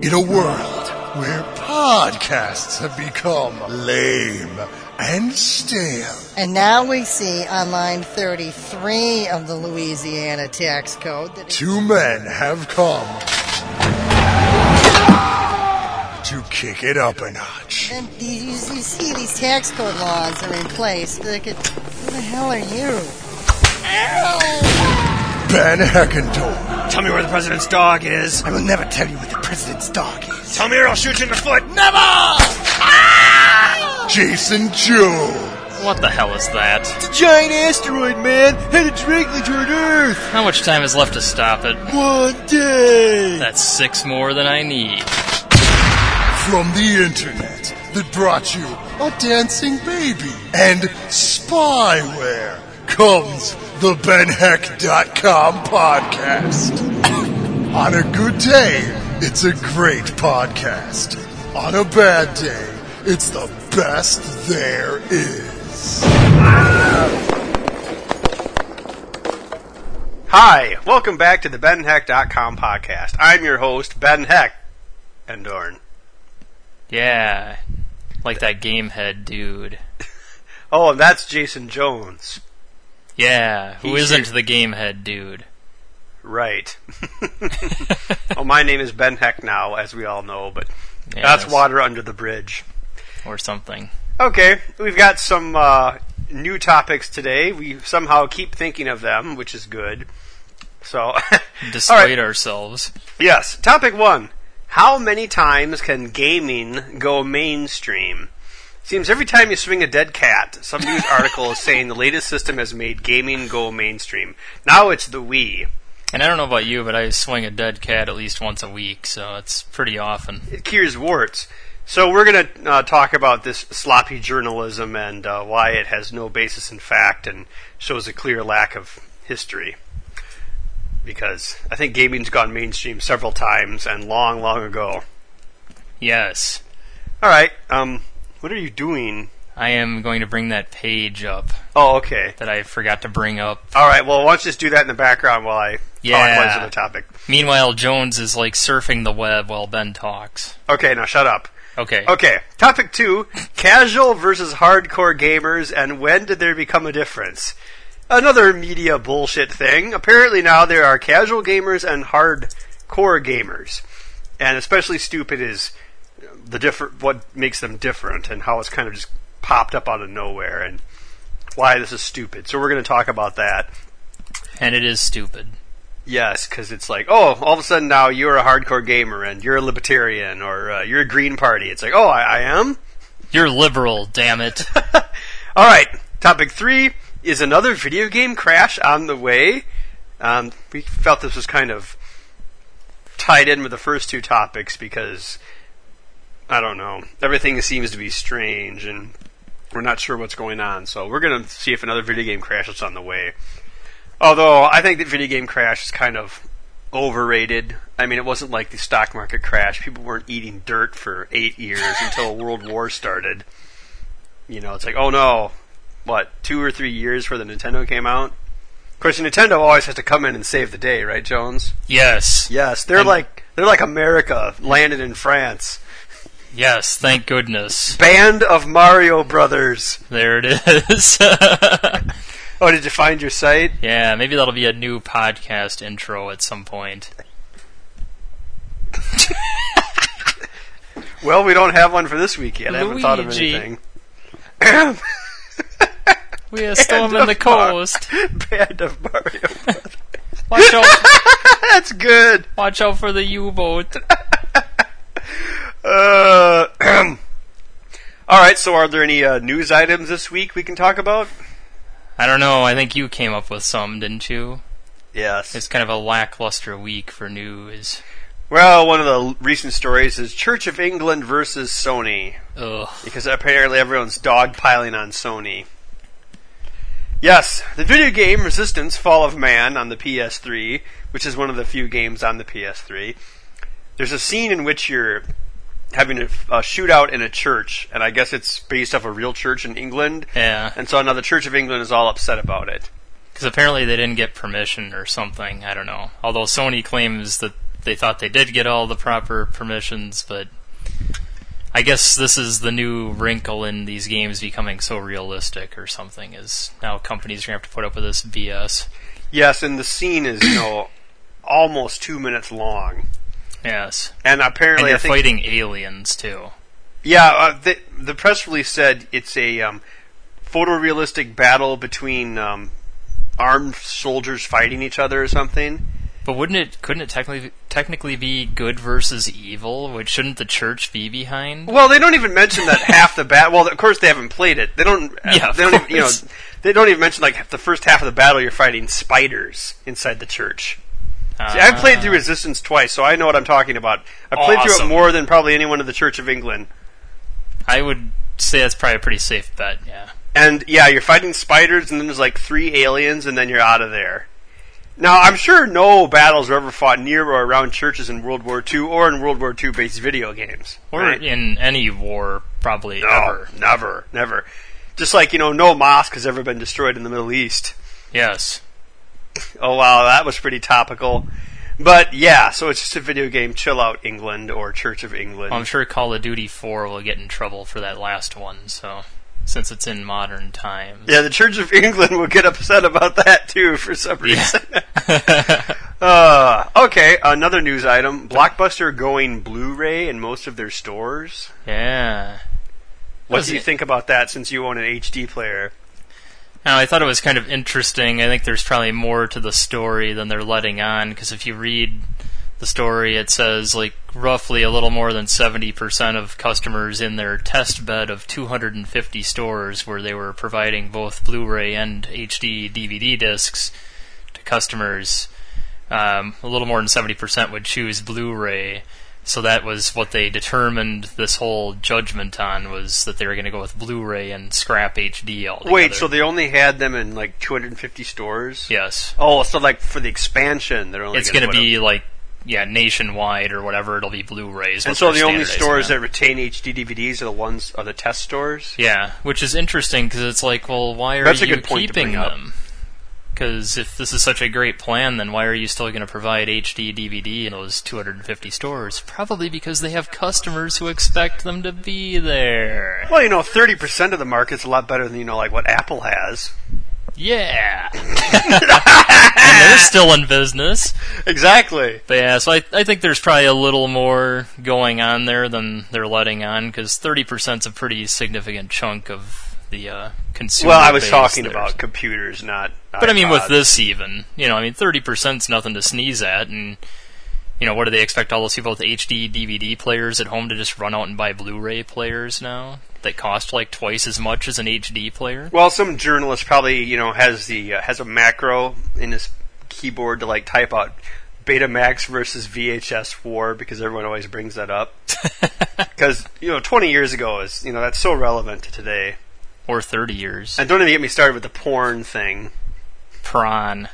In a world where podcasts have become lame and stale. And now we see on line 33 of the Louisiana tax code that two men have come to kick it up a notch. and you see these tax code laws are in place. Like, who the hell are you? Ow! Ben Heckendorf. Tell me where the president's dog is. I will never tell you where the president's dog is. Tell me or I'll shoot you in the foot. Never! Jason Jones. What the hell is that? It's a giant asteroid, man, headed directly toward Earth. How much time is left to stop it? 1 day. That's 6 more than I need. From the internet that brought you a dancing baby and spyware comes the BenHeck.com podcast. On a good day, it's a great podcast. On a bad day, it's the best there is. Hi, welcome back to the BenHeck.com podcast. I'm your host, Ben Heck Endorn. Yeah, like that Gamehead dude. Oh, and that's Jason Jones. Yeah, who He's isn't your- the Gamehead dude? Right. Well, my name is Ben Heck now, as we all know, but Yes. that's water under the bridge. Or something. Okay, we've got some new topics today. We somehow keep thinking of them, which is good. So, Despite ourselves. yes. Topic 1. How many times can gaming go mainstream? Seems every time you swing a dead cat, some news article is saying the latest system has made gaming go mainstream. Now it's the Wii. And I don't know about you, but I swing a dead cat at least once a week, so it's pretty often. It cures warts. So we're going to talk about this sloppy journalism and why it has no basis in fact and shows a clear lack of history. Because I think gaming's gone mainstream several times and long, long ago. Yes. All right. What are you doing? I am going to bring that page up Oh, okay. that I forgot to bring up. All right. Well, why don't you just do that in the background while I talk about the topic? Meanwhile, Jones is like surfing the web while Ben talks. Okay. Now shut up. Okay. Okay. Topic 2: casual versus hardcore gamers, and when did there become a difference? Another media bullshit thing. Apparently now there are casual gamers and hardcore gamers, and especially stupid is what makes them different and how it's kind of just popped up out of nowhere and why this is stupid. So we're going to talk about that. And it is stupid. Yes, because it's like, oh, all of a sudden now you're a hardcore gamer and you're a libertarian or you're a Green Party. It's like, oh, I am? You're liberal, damn it. All right, topic 3 is another video game crash on the way. We felt this was kind of tied in with the first 2 topics because, I don't know, everything seems to be strange and we're not sure what's going on. So we're going to see if another video game crash is on the way. Although I think that video game crash is kind of overrated. I mean, it wasn't like the stock market crash. People weren't eating dirt for 8 years until World War started. You know, it's like, oh no, 2 or 3 years before the Nintendo came out? Of course, Nintendo always has to come in and save the day, right, Jones? Yes. Yes, they're like America landed in France. Yes, thank goodness. Band of Mario Brothers. There it is. Oh, did you find your site? Yeah, maybe that'll be a new podcast intro at some point. Well, we don't have one for this week yet. I haven't thought of Luigi. anything. We are storming the coast. Band of Mario Brothers. Watch out, That's good. watch out for the U-boat. All right, so are there any news items this week we can talk about? I don't know, I think you came up with some, didn't you? Yes. It's kind of a lackluster week for news. Well, one of the recent stories is Church of England versus Sony, Ugh. because apparently everyone's dogpiling on Sony. Yes, the video game Resistance: Fall of Man on the PS3, which is one of the few games on the PS3. There's a scene in which you're having a shootout in a church, and I guess it's based off a real church in England. Yeah. And so now the Church of England is all upset about it. Because apparently they didn't get permission or something, I don't know. Although Sony claims that they thought they did get all the proper permissions, but I guess this is the new wrinkle in these games becoming so realistic or something, is now companies are going to have to put up with this BS. Yes, and the scene is, almost 2 minutes long. Yes. And apparently, and you're fighting aliens, too. Yeah, the press release said it's a photorealistic battle between armed soldiers fighting each other or something. But couldn't it technically be good versus evil? Which shouldn't the church be behind? Well, they don't even mention that half the battle. Well, of course they haven't played it. They don't. Yeah, they don't even, they don't even mention like the first half of the battle. You're fighting spiders inside the church. See, I've played through Resistance twice, so I know what I'm talking about. I've played through it more than probably anyone in the Church of England. I would say that's probably a pretty safe bet. Yeah. And yeah, you're fighting spiders, and then there's like 3 aliens, and then you're out of there. Now, I'm sure no battles were ever fought near or around churches in World War II or in World War II-based video games. Or right? in any war, probably ever. Never. Just like, no mosque has ever been destroyed in the Middle East. Yes. Oh, wow, that was pretty topical. But, yeah, so it's just a video game, Chill Out England or Church of England. Well, I'm sure Call of Duty 4 will get in trouble for that last one, so... Since it's in modern times. Yeah, the Church of England will get upset about that, too, for some reason. Yeah. Okay, another news item. Blockbuster going Blu-ray in most of their stores. Yeah. What do you think about that, since you own an HD player? Now, I thought it was kind of interesting. I think there's probably more to the story than they're letting on, because if you read the story, it says like roughly a little more than 70% of customers in their test bed of 250 stores where they were providing both Blu-ray and HD DVD discs to customers, a little more than 70% would choose Blu-ray. So that was what they determined this whole judgment on, was that they were going to go with Blu-ray and scrap HD altogether. Wait, so they only had them in like 250 stores? Yes. Oh, so like for the expansion, they're only. It's going to be like. Yeah, nationwide or whatever, it'll be Blu-rays. And so the only stores that retain HD DVDs are the test stores? Yeah, which is interesting because it's like, well, why are you keeping them? Because if this is such a great plan, then why are you still going to provide HD DVD in those 250 stores? Probably because they have customers who expect them to be there. Well, 30% of the market's a lot better than, like what Apple has. Yeah. And they're still in business. Exactly. But yeah, so I think there's probably a little more going on there than they're letting on, because 30% is a pretty significant chunk of the consumer Well, I was talking there. about computers, not But iPods. I mean, with this even, 30% is nothing to sneeze at, and what do they expect all those people with HD DVD players at home to just run out and buy Blu-ray players now that cost like twice as much as an HD player? Well, some journalist probably has a macro in his keyboard to like type out Betamax versus VHS war, because everyone always brings that up. Because 20 years ago is that's so relevant to today. Or 30 years. And don't even get me started with the porn thing. Prawn.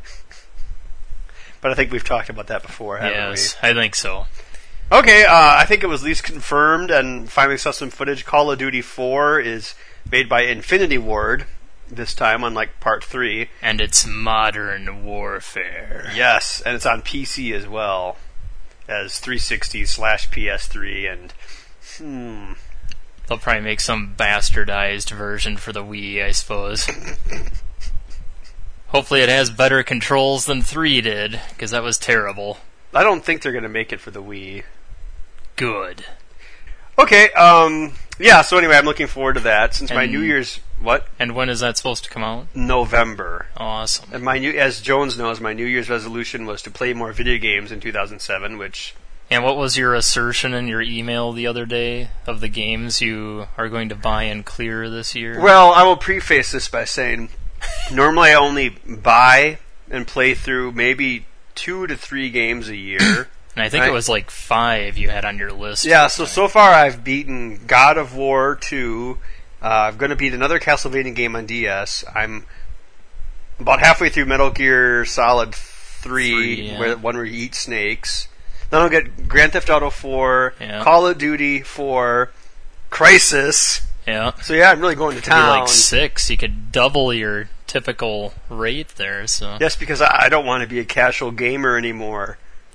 But I think we've talked about that before, haven't we? Yes, I think so. Okay, I think it was at least confirmed, and finally saw some footage. Call of Duty 4 is made by Infinity Ward, this time, unlike Part 3. And it's modern warfare. Yes, and it's on PC as well, as 360/PS3, and... They'll probably make some bastardized version for the Wii, I suppose. Hopefully it has better controls than 3 did, because that was terrible. I don't think they're going to make it for the Wii. Good. Okay, yeah, so anyway, I'm looking forward to that, since my New Year's... What? And when is that supposed to come out? November. Awesome. And as Jones knows, my New Year's resolution was to play more video games in 2007, which... And what was your assertion in your email the other day of the games you are going to buy and clear this year? Well, I will preface this by saying, normally I only buy and play through maybe 2 to 3 games a year. And I think it was like 5 you had on your list. Yeah, so far I've beaten God of War 2. I'm going to beat another Castlevania game on DS. I'm about halfway through Metal Gear Solid 3, yeah. where you eat snakes. Then I'll get Grand Theft Auto 4, yeah. Call of Duty 4, Crysis. Yeah. So yeah, I'm really going to town. It'd be like 6. You could double your typical rate there. So yes, because I don't want to be a casual gamer anymore.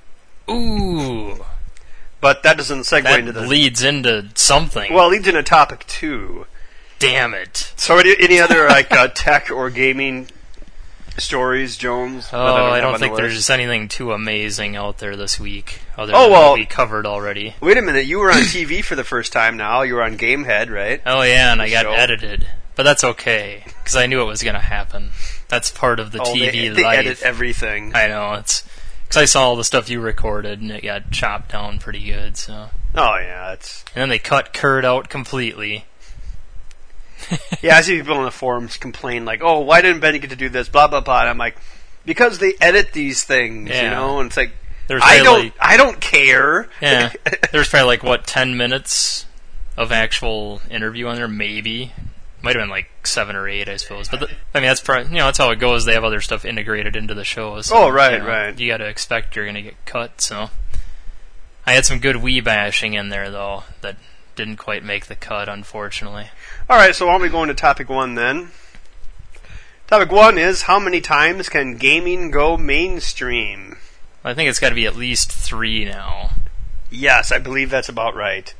Ooh. But that doesn't segue That into the... leads into something. Well, it leads into topic 2. Damn it. So any other tech or gaming stories, Jones? that I don't have think on the there's list? anything too amazing out there this week. Other Oh, than well- what we covered already. Wait a minute, you were on TV for the first time now. You were on Gamehead, right? Oh yeah, and I got Show. edited. But that's okay, because I knew it was going to happen. That's part of the TV they life. edit everything. I know, it's... Because I saw all the stuff you recorded, and it got chopped down pretty good, so... Oh, yeah, it's... And then they cut Kurt out completely. Yeah, I see people on the forums complain, like, oh, why didn't Benny get to do this, blah, blah, blah. And I'm like, because they edit these things, you Yeah. know? And it's like, There's I probably don't care. Yeah, there's probably 10 minutes of actual interview on there, maybe. Might have been 7 or 8, I suppose. But that's probably, that's how it goes. They have other stuff integrated into the show. So, Oh, right, right. You got to expect you're going to get cut. So I had some good Wii bashing in there though that didn't quite make the cut, unfortunately. All right, so why don't we go into topic 1 then? Topic 1 is, how many times can gaming go mainstream? I think it's got to be at least 3 now. Yes, I believe that's about right.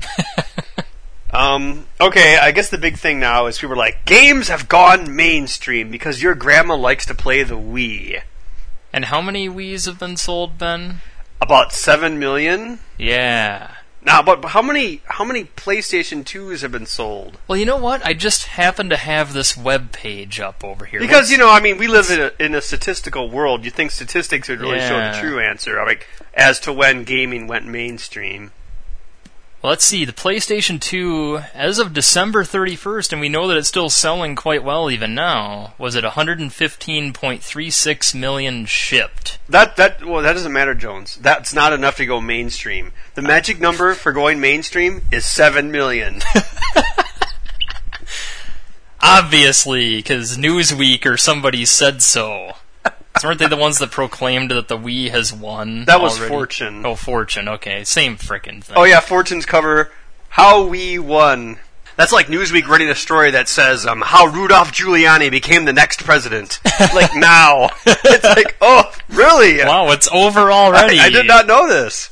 Okay, I guess the big thing now is people are like, games have gone mainstream because your grandma likes to play the Wii. And how many Wiis have been sold, Ben? About 7 million? Yeah. Now, but how many PlayStation 2s have been sold? Well, you know what? I just happen to have this web page up over here. Because, we live in a statistical world. You think statistics would really show the true answer, like, as to when gaming went mainstream. Well, let's see. The PlayStation 2, as of December 31st, and we know that it's still selling quite well even now, was at 115.36 million shipped. That doesn't matter, Jones. That's not enough to go mainstream. The magic number for going mainstream is 7 million. Obviously, because Newsweek or somebody said so. Weren't they the ones that proclaimed that the Wii has won? That was already? Fortune. Oh, Fortune. Okay, same frickin' thing. Oh yeah, Fortune's cover, How We Won. That's like Newsweek writing a story that says, how Rudolph Giuliani became the next president. Like, now. It's like, oh, really? Wow, it's over already. I did not know this.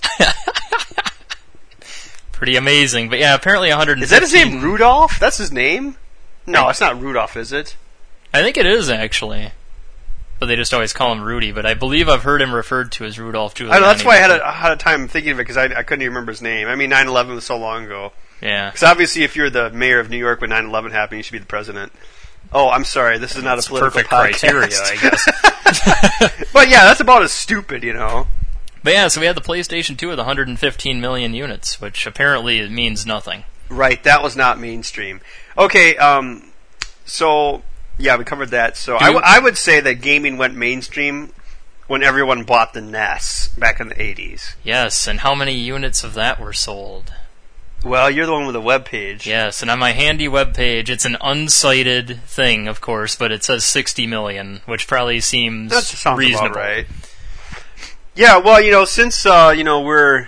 Pretty amazing. But yeah, apparently 115... Is that his name, Rudolph? That's his name? No, it's not Rudolph, is it? I think it is, actually. But they just always call him Rudy. But I believe I've heard him referred to as Rudolph Giuliani. I know, that's why I had a time thinking of it, because I couldn't even remember his name. I mean, 9/11 was so long ago. Yeah. Because obviously, if you're the mayor of New York when 9/11 happened, you should be the president. Oh, I'm sorry, this is not a political perfect podcast. criteria, I guess. But yeah, that's about as stupid, But yeah, so we had the PlayStation 2 with 115 million units, which apparently it means nothing. Right, that was not mainstream. Okay, so yeah, we covered that. So I would say that gaming went mainstream when everyone bought the NES back in the 80s. Yes, and how many units of that were sold? Well, you're the one with the web page. Yes, and on my handy web page, it's an uncited thing, of course, but it says 60 million, which probably seems That sounds reasonable. about right. Yeah, well, since we're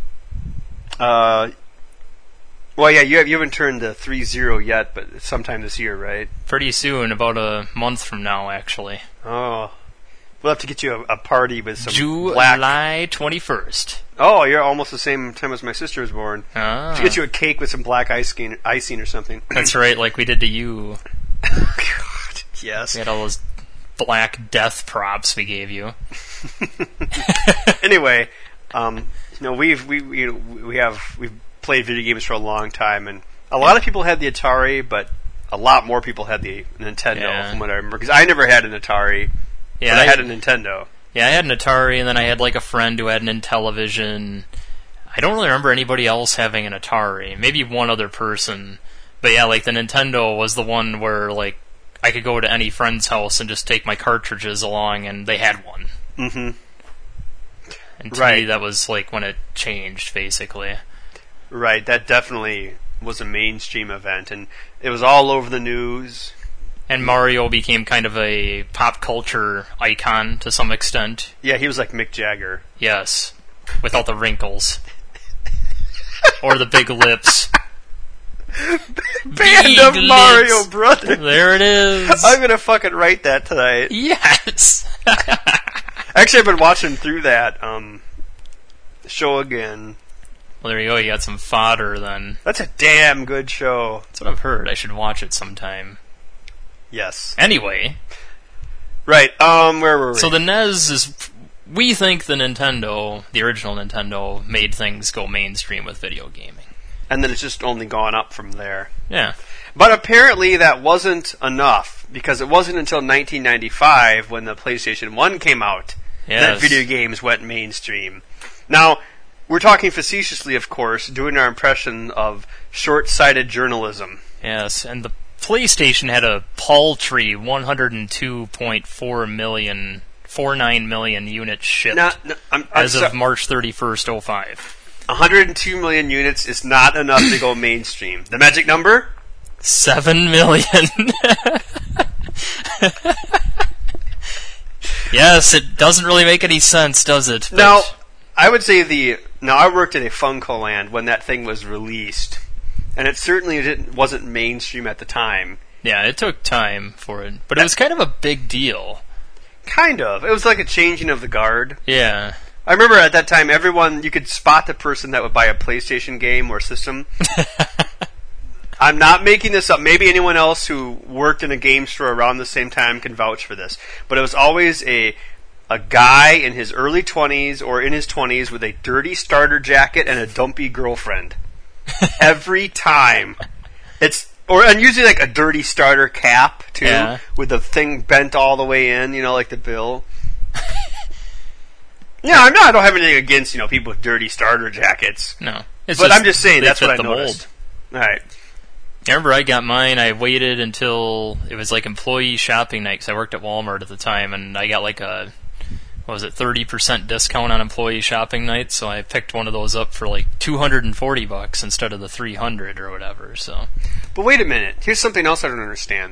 well, yeah, you haven't turned the 3-0 yet, but sometime this year, right? Pretty soon, about a month from now, actually. Oh, we'll have to get you a party with some black. July 21st. Oh, you're almost the same time as my sister was born. Ah, To get you a cake with some black icing or something. that's right, like we did to you. God, yes. We had all those black death props we gave you. Anyway, we've played video games for a long time, and a lot of people had the Atari, but a lot more people had the Nintendo, from what I remember. Because I never had an Atari, but I had a Nintendo. Yeah, I had an Atari, and then I had like a friend who had an Intellivision. I don't really remember anybody else having an Atari. Maybe one other person. But yeah, like the Nintendo was the one where like I could go to any friend's house and just take my cartridges along, and they had one. Mm-hmm. And to me, that was like when it changed, basically. Right, that definitely was a mainstream event, and it was all over the news. And Mario became kind of a pop culture icon to some extent. Yeah, he was like Mick Jagger. Yes, without the wrinkles. Or the big lips. Band Big of lips. Mario Brothers. There it is. I'm gonna fucking write that tonight. Yes. Actually, I've been watching through that show again. Well, there you go. You got some fodder then. That's a damn good show. That's what I've heard. I should watch it sometime. Yes. Anyway. Right, where were we? So the NES is... We think the original Nintendo, made things go mainstream with video gaming. And then it's just only gone up from there. Yeah. But apparently that wasn't enough, because it wasn't until 1995, when the PlayStation 1 came out, that video games went mainstream. Now, we're talking facetiously, of course, doing our impression of short-sighted journalism. Yes, and the PlayStation had a paltry 102.49 million units shipped as of March 31st, 05. 102 million units is not enough to go mainstream. The magic number? 7 million. Yes, it doesn't really make any sense, does it? Now, I would say I worked at a Funko Land when that thing was released, and it certainly wasn't mainstream at the time. Yeah, it took time for it, but it was kind of a big deal. Kind of. It was like a changing of the guard. Yeah. I remember at that time, you could spot the person that would buy a PlayStation game or system. I'm not making this up. Maybe anyone else who worked in a game store around the same time can vouch for this. But it was always a guy in his early 20s or in his 20s with a dirty starter jacket and a dumpy girlfriend. Every time. And usually like a dirty starter cap, too, with the thing bent all the way in, like the bill. I don't have anything against, people with dirty starter jackets. No. But I'm just saying, that's what I noticed. All right. I remember I got mine, I waited until it was like employee shopping night, because I worked at Walmart at the time, and I got like a, 30% discount on employee shopping night, so I picked one of those up for like $240 instead of the $300 or whatever, so. But wait a minute, here's something else I don't understand.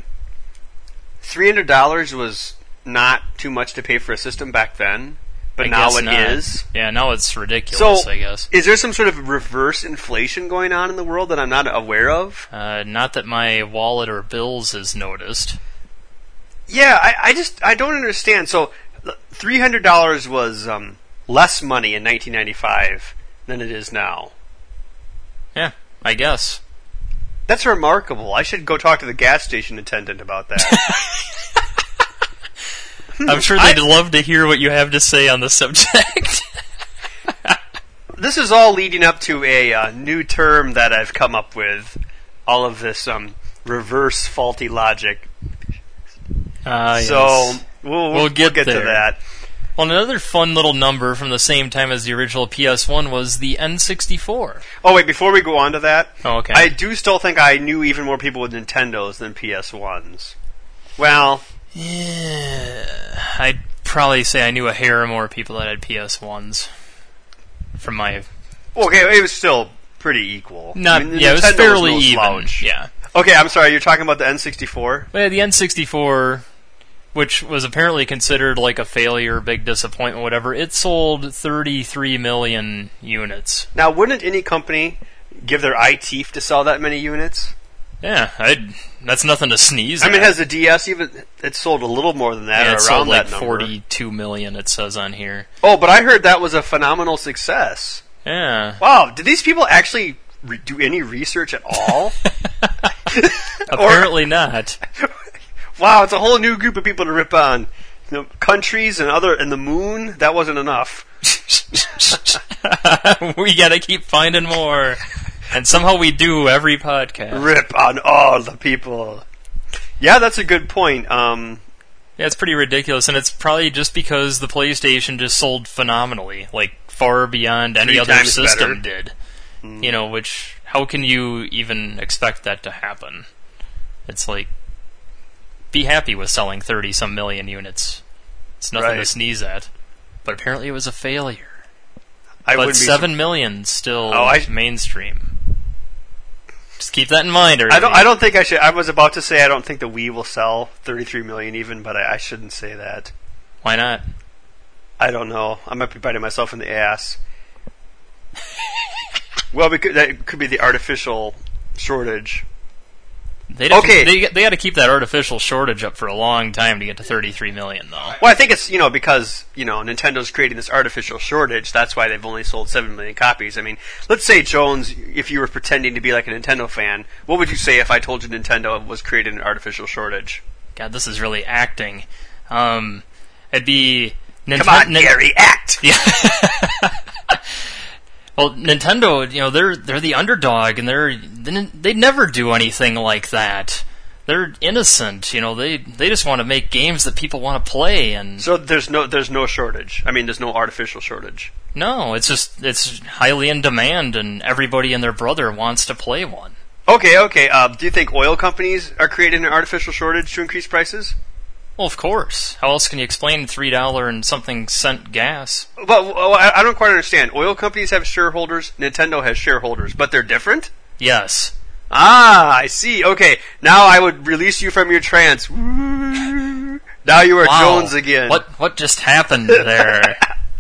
$300 was not too much to pay for a system back then? But now it is. Yeah, now it's ridiculous, I guess. Is there some sort of reverse inflation going on in the world that I'm not aware of? Not that my wallet or bills has noticed. Yeah, I don't understand. So, $300 was less money in 1995 than it is now. Yeah, I guess. That's remarkable. I should go talk to the gas station attendant about that. I'm sure they'd love to hear what you have to say on the subject. This is all leading up to a new term that I've come up with. All of this reverse faulty logic. So we'll get to that. Well, another fun little number from the same time as the original PS1 was the N64. Oh, wait, before we go on to that, okay. I do still think I knew even more people with Nintendos than PS1s. Well... Yeah, I'd probably say I knew a hair more people that had PS1s. From my... Okay, it was still pretty equal. It was fairly even. Yeah. Okay, I'm sorry, you're talking about the N64? Well, yeah, the N64, which was apparently considered like a failure, big disappointment, whatever, it sold 33 million units. Now, wouldn't any company give their eye teeth to sell that many units? Yeah, that's nothing to sneeze at. I mean, has the DS even... It sold a little more than that, or around sold like that number. 42 million, it says on here. Oh, but I heard that was a phenomenal success. Yeah. Wow, did these people actually do any research at all? Apparently not. Wow, it's a whole new group of people to rip on. Countries and the moon, that wasn't enough. We gotta keep finding more. And somehow we do every podcast. Rip on all the people. Yeah, that's a good point. Yeah, it's pretty ridiculous, and it's probably just because the PlayStation just sold phenomenally, like far beyond any other system did. Which, how can you even expect that to happen? It's like, be happy with selling 30-some million units. It's nothing to sneeze at. But apparently it was a failure. But 7 million still mainstream. Just keep that in mind. I don't think I should. I was about to say I don't think the Wii will sell 33 million even, but I shouldn't say that. Why not? I don't know. I might be biting myself in the ass. Well, that could be the artificial shortage. They got to keep that artificial shortage up for a long time to get to 33 million, though. Well, I think it's, because, Nintendo's creating this artificial shortage. That's why they've only sold 7 million copies. I mean, let's say, Jones, if you were pretending to be like a Nintendo fan, what would you say if I told you Nintendo was creating an artificial shortage? God, this is really acting. It'd be... Come on, Gary, act! Yeah. Well, Nintendo, they're the underdog, and they never do anything like that. They're innocent, They just want to make games that people want to play, and so there's no shortage. I mean, there's no artificial shortage. No, it's highly in demand, and everybody and their brother wants to play one. Okay. Do you think oil companies are creating an artificial shortage to increase prices? Well, of course. How else can you explain $3 and something cent gas? Well, I don't quite understand. Oil companies have shareholders, Nintendo has shareholders, but they're different? Yes. Ah, I see. Okay, now I would release you from your trance. Now you are Jones again. What just happened there?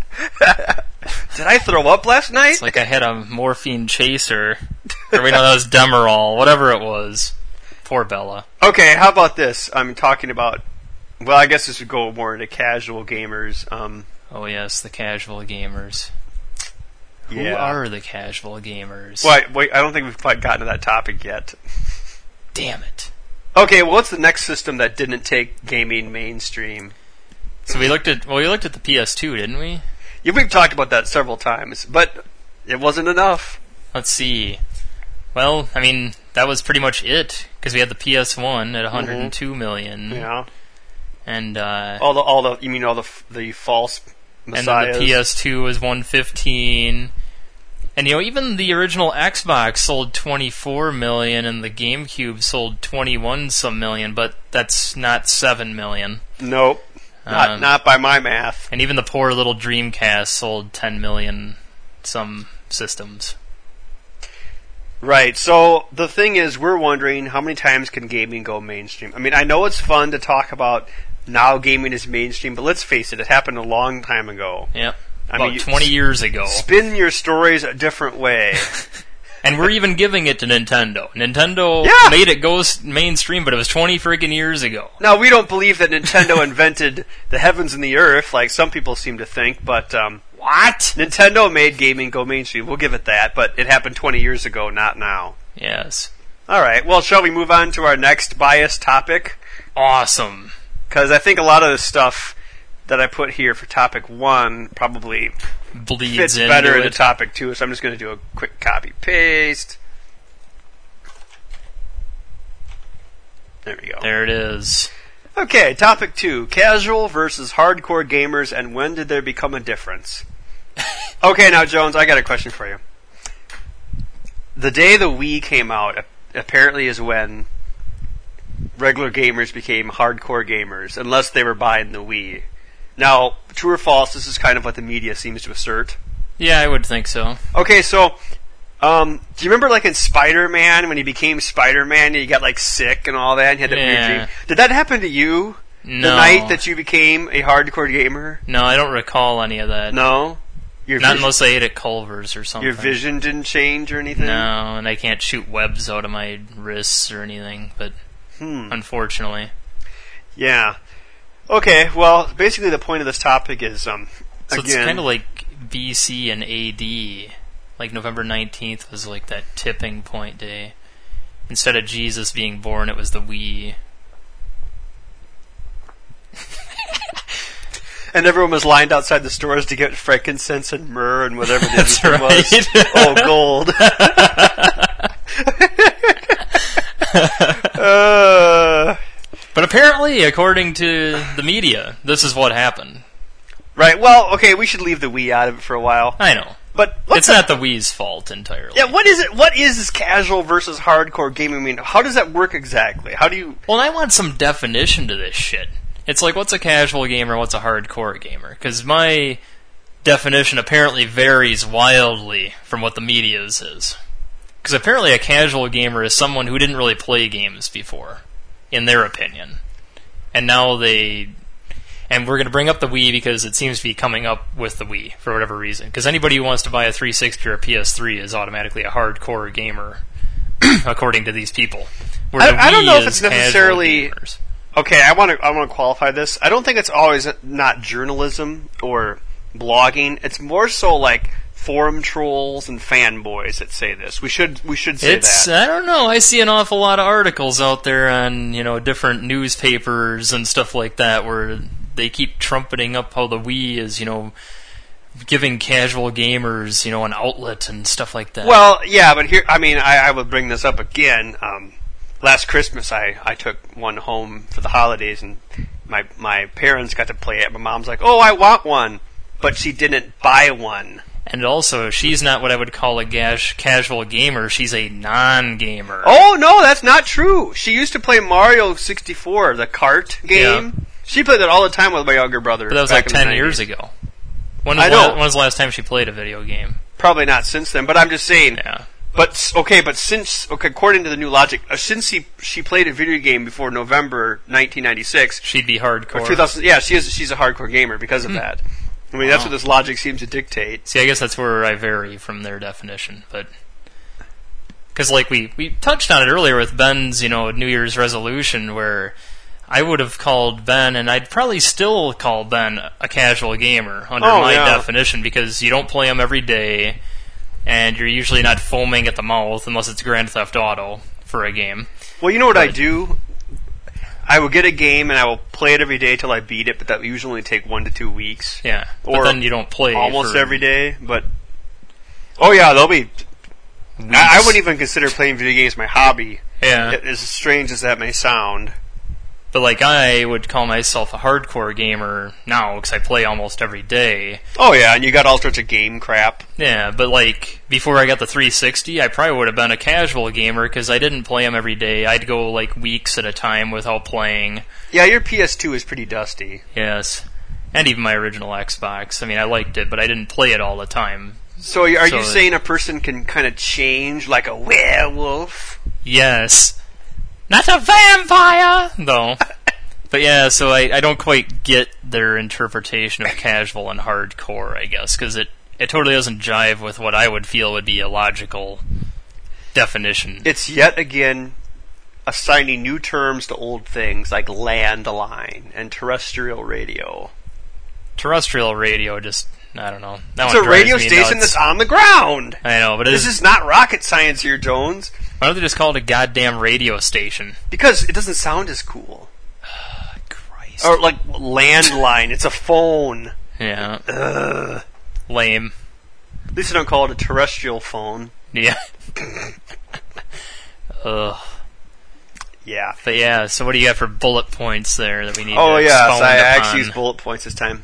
Did I throw up last night? It's like I had a morphine chaser. Or we know that was Demerol, whatever it was. Poor Bella. Okay, how about this? I'm talking about... Well, I guess this would go more into casual gamers. Oh yes, the casual gamers. Who are the casual gamers? Wait, I don't think we've quite gotten to that topic yet. Damn it. Okay, well, what's the next system that didn't take gaming mainstream? So we looked at the PS2, didn't we? Yeah, we've talked about that several times, but it wasn't enough. Let's see. Well, I mean, that was pretty much it, because we had the PS1 at 102 million. Yeah. And all the false messiahs. And then the PS2 was 115. And even the original Xbox sold 24 million, and the GameCube sold 21 some million, but that's not 7 million. Nope, not by my math. And even the poor little Dreamcast sold 10 million some systems. Right, so the thing is, we're wondering how many times can gaming go mainstream? I mean, I know it's fun to talk about now gaming is mainstream, but let's face it happened a long time ago. Yep. About 20 years ago. Spin your stories a different way. And we're even giving it to Nintendo. Nintendo made it go mainstream, but it was 20 friggin' years ago. Now, we don't believe that Nintendo invented the heavens and the earth, like some people seem to think, but... What? Nintendo made gaming go mainstream. We'll give it that, but it happened 20 years ago, not now. Yes. Alright, well, shall we move on to our next biased topic? Awesome. Because I think a lot of the stuff that I put here for topic 1 probably fits better into topic 2, so I'm just going to do a quick copy-paste. There we go. There it is. Okay, topic 2. Casual versus hardcore gamers, and when did there become a difference? Okay, now, Jones, I got a question for you. The day the Wii came out apparently is when regular gamers became hardcore gamers, unless they were buying the Wii. Now, true or false, this is kind of what the media seems to assert. Yeah, I would think so. Okay, so, do you remember like in Spider-Man, when he became Spider-Man, and he got like sick and all that, and he had that weird dream? Did that happen to you? No. The night that you became a hardcore gamer? No, I don't recall any of that. No? Not unless I ate at Culver's or something. Your vision didn't change or anything? No, and I can't shoot webs out of my wrists or anything, but unfortunately. Yeah. Okay, well, basically the point of this topic is, So it's kind of like BC and AD. Like November 19th was like that tipping point day. Instead of Jesus being born, it was the Wii. And everyone was lined outside the stores to get frankincense and myrrh and whatever the That's other thing right. was. Oh, gold. But apparently, according to the media, this is what happened. Right, well, okay, we should leave the Wii out of it for a while. I know. But it's not the Wii's fault entirely. Yeah, what is it? What is this casual versus hardcore gaming? I mean, how does that work exactly? How do you... Well, I want some definition to this shit. It's like, what's a casual gamer, what's a hardcore gamer? Because my definition apparently varies wildly from what the media's is. Because apparently a casual gamer is someone who didn't really play games before, in their opinion. And now they... And we're going to bring up the Wii because it seems to be coming up with the Wii, for whatever reason. Because anybody who wants to buy a 360 or a PS3 is automatically a hardcore gamer. according to these people. I don't know if it's necessarily... Okay, I want to qualify this. I don't think it's always not journalism or blogging. It's more so like forum trolls and fanboys that say this. We should say that. I don't know. I see an awful lot of articles out there on, different newspapers and stuff like that where they keep trumpeting up how the Wii is, giving casual gamers, an outlet and stuff like that. Well, yeah, but here, I would bring this up again. Last Christmas, I took one home for the holidays, and my parents got to play it. My mom's like, "Oh, I want one," but she didn't buy one. And also, she's not what I would call a casual gamer. She's a non-gamer. Oh, no, that's not true. She used to play Mario 64, the kart game. Yeah. She played that all the time with my younger brother. But that was like 10 years ago. When was the last time she played a video game? Probably not since then, but I'm just saying. Yeah. But according to the new logic, since she played a video game before November 1996, she'd be hardcore. 2000, yeah, she's a hardcore gamer because of that. That's what this logic seems to dictate. See, I guess that's where I vary from their definition, but because we touched on it earlier with Ben's New Year's resolution, where I would have called Ben, and I'd probably still call Ben a casual gamer under my definition, because you don't play him every day. And you're usually not foaming at the mouth unless it's Grand Theft Auto for a game. Well, you know what I do? I will get a game and I will play it every day till I beat it, but that will usually only take 1 to 2 weeks. Yeah, but then you don't play almost every day. But there'll be. I wouldn't even consider playing video games my hobby. Yeah, as strange as that may sound. But I would call myself a hardcore gamer now because I play almost every day. Oh yeah, and you got all sorts of game crap. Yeah, but before I got the 360, I probably would have been a casual gamer because I didn't play them every day. I'd go weeks at a time without playing. Yeah, your PS2 is pretty dusty. Yes, and even my original Xbox. I liked it, but I didn't play it all the time. So are you saying a person can kind of change like a werewolf? Yes. Not a vampire, though. But yeah, so I don't quite get their interpretation of casual and hardcore, I guess, because it totally doesn't jive with what I would feel would be a logical definition. It's yet again assigning new terms to old things like landline and terrestrial radio. Terrestrial radio just... I don't know. It's a radio station that's on the ground. I know, but this is not rocket science here, Jones. Why don't they just call it a goddamn radio station? Because it doesn't sound as cool. Christ. Or like landline. It's a phone. Yeah. Ugh. Lame. At least they don't call it a terrestrial phone. Yeah. Ugh. Yeah. But yeah, so what do you got for bullet points there that we need to expound upon? I actually used bullet points this time.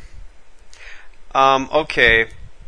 Okay.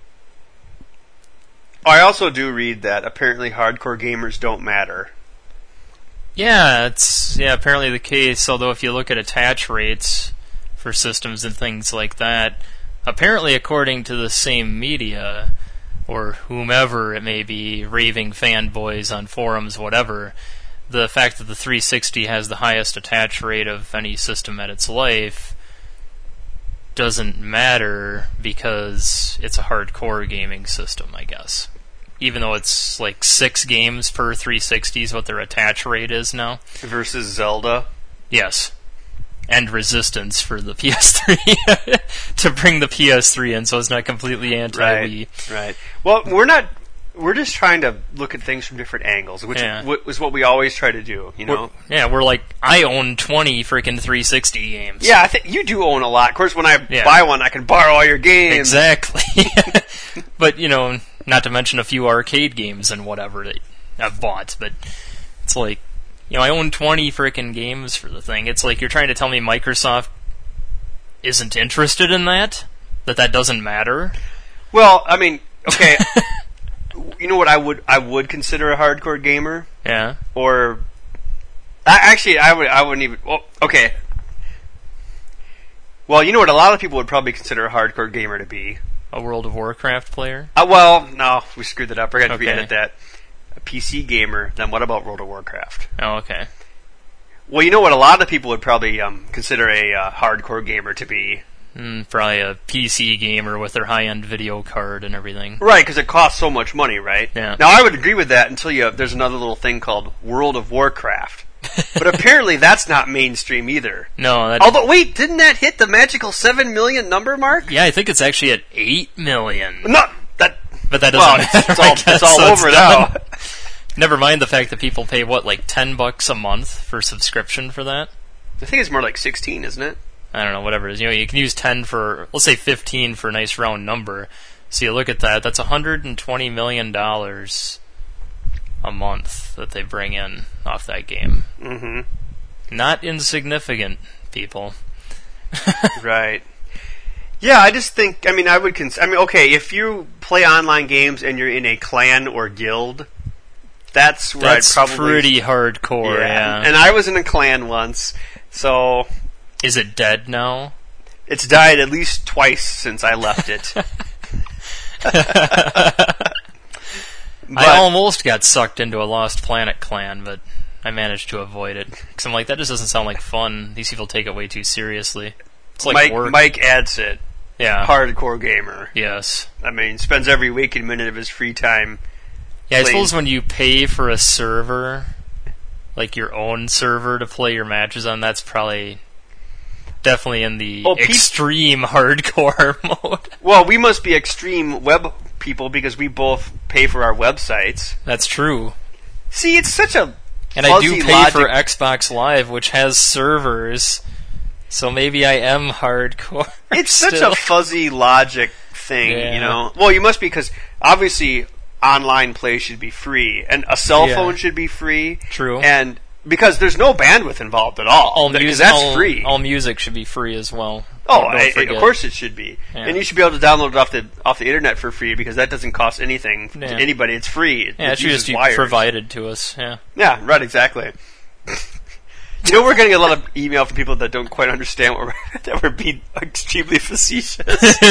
I also do read that apparently hardcore gamers don't matter. Yeah, it's apparently the case, although if you look at attach rates for systems and things like that, apparently according to the same media, or whomever it may be, raving fanboys on forums, whatever, the fact that the 360 has the highest attach rate of any system at its life doesn't matter because it's a hardcore gaming system, I guess. Even though it's 6 games per 360 is what their attach rate is now. Versus Zelda? Yes. And Resistance for the PS3 to bring the PS3 in so it's not completely anti-Wii. Right. Well, we're just trying to look at things from different angles, which is what we always try to do, We're I own 20 freaking 360 games. Yeah, I think you do own a lot. Of cource, when I buy one, I can borrow all your games. Exactly. But, not to mention a few arcade games and whatever that I've bought, but it's I own 20 freaking games for the thing. It's you're trying to tell me Microsoft isn't interested in that? That doesn't matter? Well, okay... You know what I would consider a hardcore gamer? Yeah. Or I wouldn't even. Well, okay. Well, you know what a lot of people would probably consider a hardcore gamer to be? A World of Warcraft player? Well, no, we screwed that up. We're going to edit that. A PC gamer. Then what about World of Warcraft? Oh, okay. Well, you know what a lot of people would probably consider a hardcore gamer to be? Probably a PC gamer with their high-end video card and everything. Right, because it costs so much money, right? Yeah. Now, I would agree with that until there's another little thing called World of Warcraft. But apparently that's not mainstream either. No. Although, wait, didn't that hit the magical 7 million number mark? Yeah, I think it's actually at 8 million. No, that... But that doesn't matter. It's all over now. Never mind the fact that people pay, like $10 a month for subscription for that? I think it's more like 16, isn't it? I don't know, whatever it is. You can use 10 for, let's say 15 for a nice round number. So you look at that, that's $120 million a month that they bring in off that game. Mm-hmm. Not insignificant, people. Right. Yeah, I just think, okay, if you play online games and you're in a clan or guild, that's where I'd probably... pretty hardcore, yeah. And I was in a clan once, so... Is it dead now? It's died at least twice since I left it. I almost got sucked into a Lost Planet clan, but I managed to avoid it. Because I'm like, that just doesn't sound like fun. These people take it way too seriously. It's like work. Mike Adsit. Yeah. Hardcore gamer. Yes. Spends every waking minute of his free time. Yeah, I suppose when you pay for a server, like your own server to play your matches on, that's probably definitely in the extreme hardcore mode. Well, we must be extreme web people because we both pay for our websites. That's true. See, it's such a And I do pay for Xbox Live, which has servers, so maybe I am hardcore. It's such a fuzzy logic thing, you know? Well, you must be, because obviously online play should be free, and a cell phone should be free. True. And because there's no bandwidth involved at all. Because that's free. All music should be free as well. Oh, of course it should be. Yeah. And you should be able to download it off the internet for free, because that doesn't cost anything to anybody. It's free. It should just be provided to us. Yeah. Yeah, right, exactly. We're getting a lot of email from people that don't quite understand that we're being extremely facetious.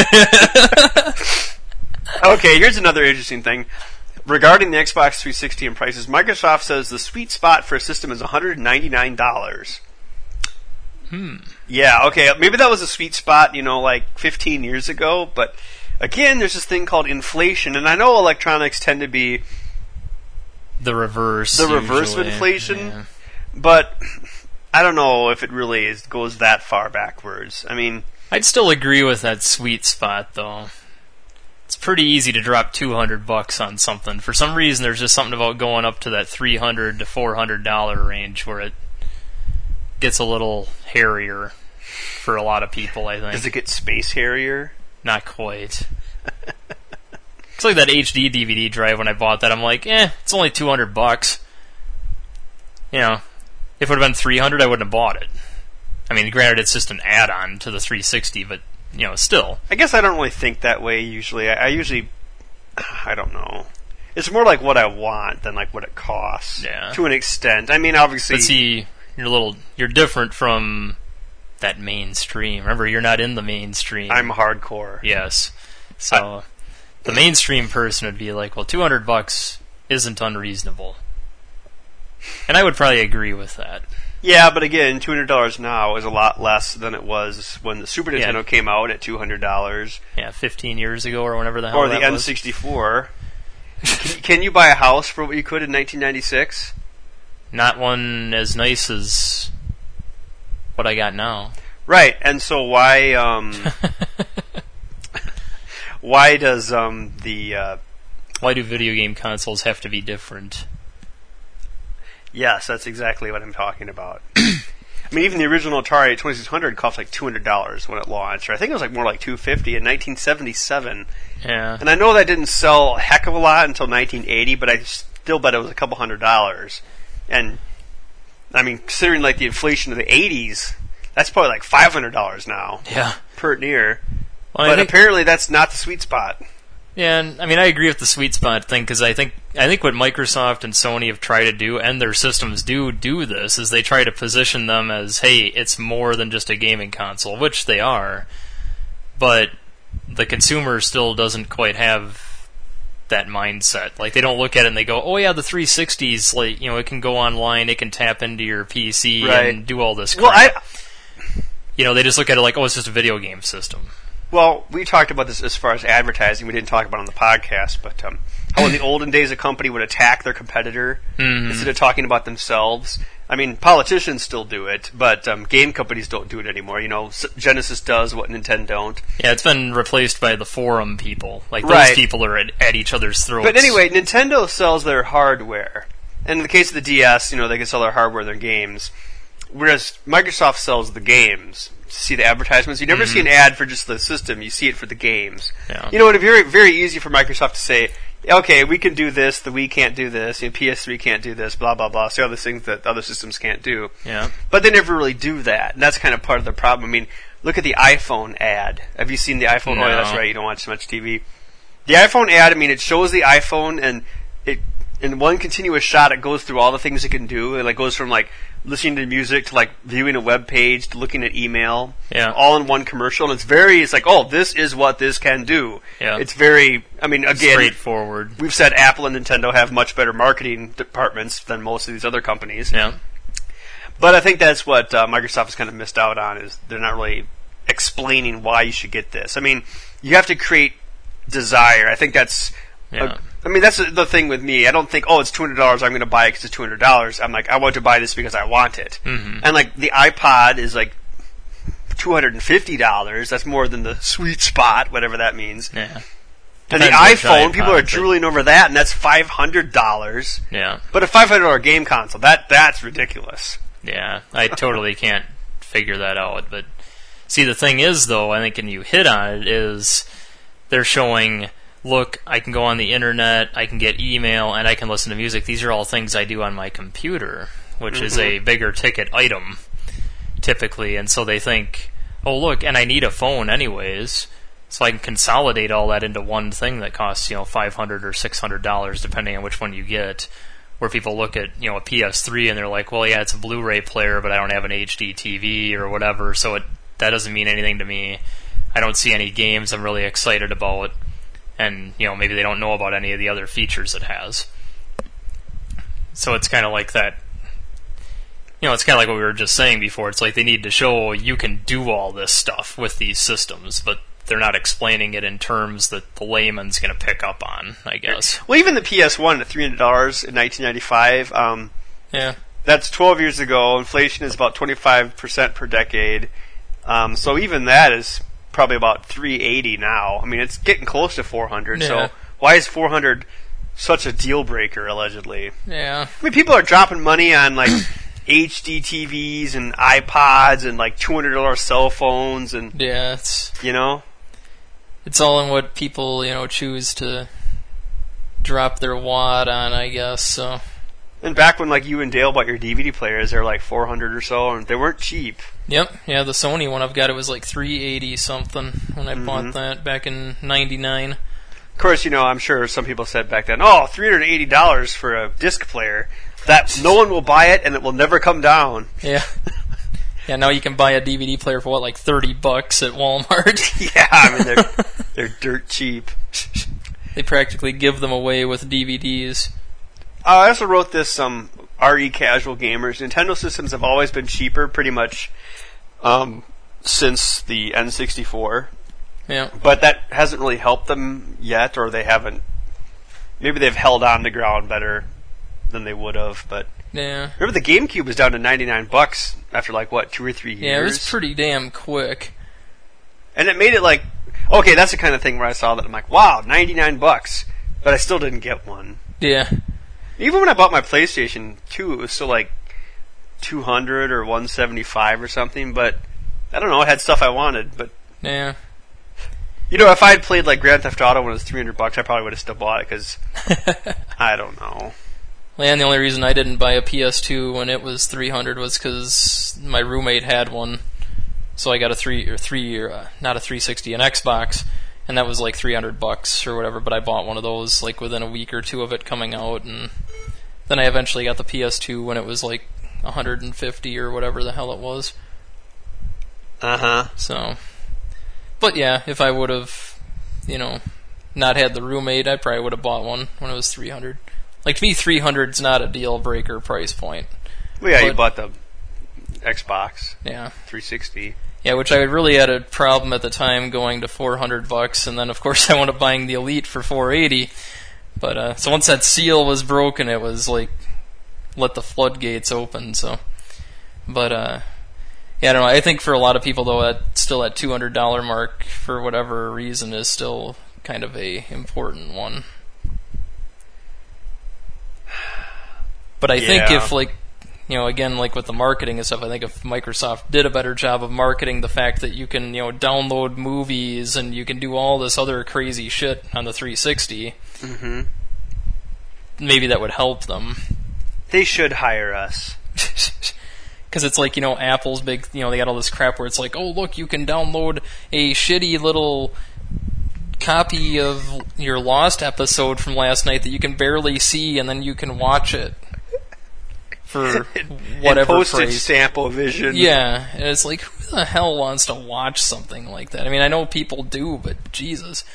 Okay, here's another interesting thing. Regarding the Xbox 360 and prices, Microsoft says the sweet spot for a system is $199. Yeah, okay, maybe that was a sweet spot, like 15 years ago, but again, there's this thing called inflation, and I know electronics tend to be the reverse of inflation, but I don't know if it really goes that far backwards. I'd still agree with that sweet spot, though. It's pretty easy to drop $200 on something. For some reason, there's just something about going up to that $300 to $400 range where it gets a little hairier for a lot of people, I think. Does it get space hairier? Not quite. It's like that HD DVD drive when I bought that. I'm like, it's only $200. If it would have been $300, I wouldn't have bought it. Granted, it's just an add-on to the 360, but still. I guess I don't really think that way usually. I don't know. It's more like what I want than like what it costs. Yeah. To an extent. Obviously. But see, you're different from that mainstream. Remember, you're not in the mainstream. I'm hardcore. Yes. So, the mainstream person would be like, well, $200 isn't unreasonable. And I would probably agree with that. Yeah, but again, $200 now is a lot less than it was when the Super Nintendo came out at $200. Yeah, 15 years ago or whenever the hell that was. Or the N64. Can you buy a house for what you could in 1996? Not one as nice as what I got now. Right, and so why why does why do video game consoles have to be different? Yes, that's exactly what I'm talking about. Even the original Atari 2600 cost like $200 when it launched. Or I think it was more like $250 in 1977. Yeah. And I know that didn't sell a heck of a lot until 1980, but I still bet it was a couple $100s. And considering like the inflation of the 80s, that's probably like $500 now. Yeah. Per near. Well, but apparently that's not the sweet spot. Yeah, and I agree with the sweet spot thing, because I think what Microsoft and Sony have tried to do, and their systems do this, is they try to position them as, hey, it's more than just a gaming console, which they are, but the consumer still doesn't quite have that mindset. Like, they don't look at it and they go, oh yeah, the 360's, like, it can go online, it can tap into your PC and do all this crap. Well, they just look at it like, oh, it's just a video game system. Well, we talked about this as far as advertising. We didn't talk about it on the podcast, but how in the olden days a company would attack their competitor instead of talking about themselves. I mean, politicians still do it, but game companies don't do it anymore. Genesis does what Nintendo don't. Yeah, it's been replaced by the forum people. Like, those Right. people are at each other's throats. But anyway, Nintendo sells their hardware. And in the case of the DS, they can sell their hardware and their games. Whereas Microsoft sells the games. See the advertisements? You never see an ad for just the system. You see it for the games. Yeah. It'd be very, very easy for Microsoft to say, okay, we can do this, the Wii can't do this, PS3 can't do this, blah, blah, blah. See all these things that other systems can't do. Yeah. But they never really do that. And that's kind of part of the problem. I mean, look at the iPhone ad. Have you seen the iPhone? No. Oh, yeah, that's right. You don't watch so much TV. The iPhone ad, it shows the iPhone, and it in one continuous shot, it goes through all the things it can do. It goes from listening to music to viewing a web page to looking at email. Yeah. All in one commercial, and it's like, oh, this is what this can do. Yeah. It's very, again, straightforward. we've said Apple and Nintendo have much better marketing departments than most of these other companies. Yeah. But I think that's what Microsoft has kind of missed out on, is they're not really explaining why you should get this. You have to create desire. I think that's... Yeah. that's the thing with me. I don't think, oh, it's $200, I'm going to buy it because it's $200. I'm like, I want to buy this because I want it. Mm-hmm. And the iPod is $250. That's more than the sweet spot, whatever that means. Yeah. And the Depends which iPhone, people iPod, are drooling over that, and that's $500. Yeah. But a $500 game console, that's ridiculous. Yeah. I totally can't figure that out. But see, the thing is, though, I think, and you hit on it, is they're showing, look, I can go on the internet, I can get email, and I can listen to music. These are all things I do on my computer, which is a bigger ticket item, typically. And so they think, oh, look, and I need a phone anyways, so I can consolidate all that into one thing that costs, $500 or $600, depending on which one you get. Where people look at, a PS3 and they're like, well, yeah, it's a Blu-ray player, but I don't have an HD TV or whatever, so that doesn't mean anything to me. I don't see any games I'm really excited about, and maybe they don't know about any of the other features it has. So it's kind of like that. It's kind of like what we were just saying before. It's like they need to show you can do all this stuff with these systems, but they're not explaining it in terms that the layman's going to pick up on, I guess. Well, even the PS1 at $300 in 1995, Yeah. that's 12 years ago. Inflation is about 25% per decade. So even that is probably about $380 now. It's getting close to $400. Yeah. So why is $400 such a deal breaker, allegedly? Yeah. People are dropping money on HD TVs and iPods and $200 cell phones and Yeah, it's all in what people, choose to drop their wad on, I guess. So. And back when you and Dale bought your DVD players, they were $400 or so, and they weren't cheap. Yep, yeah, the Sony one I've got, it was $380 something when I bought that back in '99. Of course, I'm sure some people said back then, oh, $380 for a disc player. That no one will buy it, and it will never come down. Yeah. Yeah, now you can buy a DVD player for $30 at Walmart. Yeah, they're dirt cheap. They practically give them away with DVDs. I also wrote this, RE Casual Gamers. Nintendo systems have always been cheaper, pretty much, since the N64. Yeah. But that hasn't really helped them yet, or they haven't. Maybe they've held on the ground better than they would have, but... Yeah. Remember the GameCube was down to $99 after 2 or 3 years? Yeah, it was pretty damn quick. And it made it okay, that's the kind of thing where I saw that I'm like, wow, $99, but I still didn't get one. Yeah. Even when I bought my PlayStation 2, it was still $200 or $175 or something, but I don't know, it had stuff I wanted, but... Yeah. If I had played Grand Theft Auto when it was $300, I probably would have still bought it, because I don't know. Well, and the only reason I didn't buy a PS2 when it was $300 was because my roommate had one, so I got not a 360, an Xbox, and that was $300 or whatever. But I bought one of those within a week or two of it coming out, and then I eventually got the PS2 when it was $150 or whatever the hell it was. So, but yeah, if I would have, not had the roommate, I probably would have bought one when it was $300. To me, $300's not a deal breaker price point. Well, yeah, but, you bought the Xbox. Yeah. 360. Yeah, which I really had a problem at the time going to $400, and then of course I wound up buying the Elite for $480. But so once that seal was broken, it was like let the floodgates open. So, but yeah, I don't know. I think for a lot of people though, that $200 mark for whatever reason is still kind of a important one. But I think if again, like with the marketing and stuff, I think if Microsoft did a better job of marketing the fact that you can, download movies and you can do all this other crazy shit on the 360, maybe that would help them. They should hire us. Because it's like, Apple's big, they got all this crap where it's like, oh, look, you can download a shitty little copy of your Lost episode from last night that you can barely see, and then you can watch it for whatever postage sample vision. Yeah, and it's like, who the hell wants to watch something like that? I mean, I know people do, but Jesus.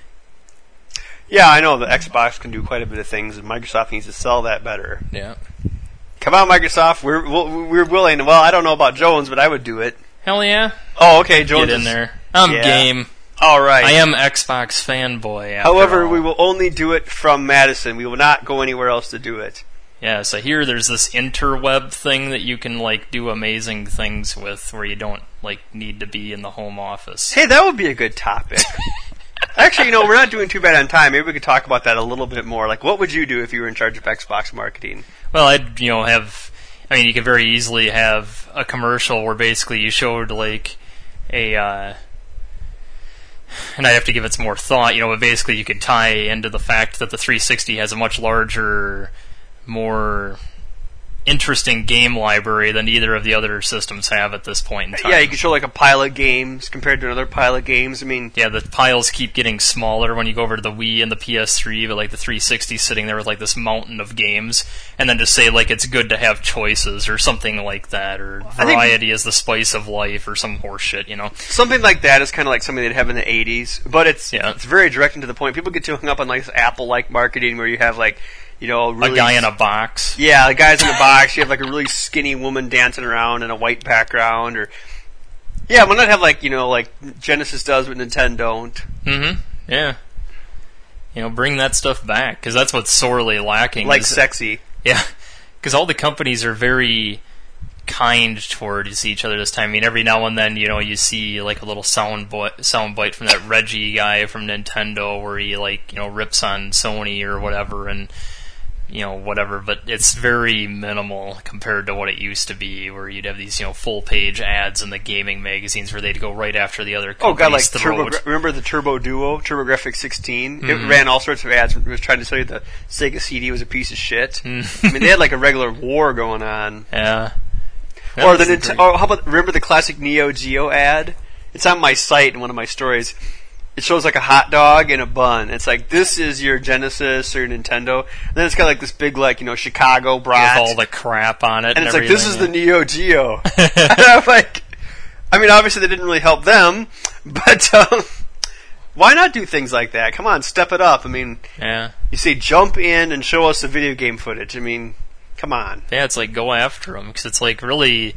Yeah, I know the Xbox can do quite a bit of things, and Microsoft needs to sell that better. Yeah. Come on, Microsoft, we're willing. Well, I don't know about Jones, but I would do it. Hell yeah. Oh, okay, Jones. Get in there. I'm game. All right. I am Xbox fanboy. However, we will only do it from Madison. We will not go anywhere else to do it. Yeah, so here there's this interweb thing that you can do amazing things with, where you don't need to be in the home office. Hey, that would be a good topic. Actually, we're not doing too bad on time. Maybe we could talk about that a little bit more. What would you do if you were in charge of Xbox marketing? Well, I'd you could very easily have a commercial where basically you showed and I'd have to give it some more thought, but basically you could tie into the fact that the 360 has a much larger, more interesting game library than either of the other systems have at this point in time. Yeah, you could show a pile of games compared to another pile of games. I mean, yeah, the piles keep getting smaller when you go over to the Wii and the PS3, but the 360 sitting there with this mountain of games, and then just say it's good to have choices or something like that, or variety is the spice of life or some horse shit, Something like that is kind of like something they'd have in the 80s, but it's very direct and to the point. People get too hung up on this Apple-like marketing where you have really, a guy in a box. Yeah, the guy's in a box. You have a really skinny woman dancing around in a white background, or why not have like Genesis does with Nintendo don't? Mm-hmm. Yeah. Bring that stuff back, because that's what's sorely lacking. Sexy. Yeah, because all the companies are very kind towards each other this time. I mean, every now and then, you see a little sound bite from that Reggie guy from Nintendo where he rips on Sony or whatever, and whatever, but it's very minimal compared to what it used to be, where you'd have these, full-page ads in the gaming magazines where they'd go right after the other company's throat. Remember the Turbo Duo, TurboGrafx 16? Mm-hmm. It ran all sorts of ads. It was trying to tell you the Sega CD was a piece of shit. I mean, they had a regular war going on. Yeah. Or how about, remember the classic Neo Geo ad? It's on my site in one of my stories. It shows a hot dog and a bun. It's this is your Genesis or your Nintendo. And then it's got this big Chicago brat. With all the crap on it. And it's this is the Neo Geo. And I'm I mean, obviously they didn't really help them, but why not do things like that? Come on, step it up. I mean, you say jump in and show us the video game footage. I mean, come on. Yeah, it's go after them, because it's really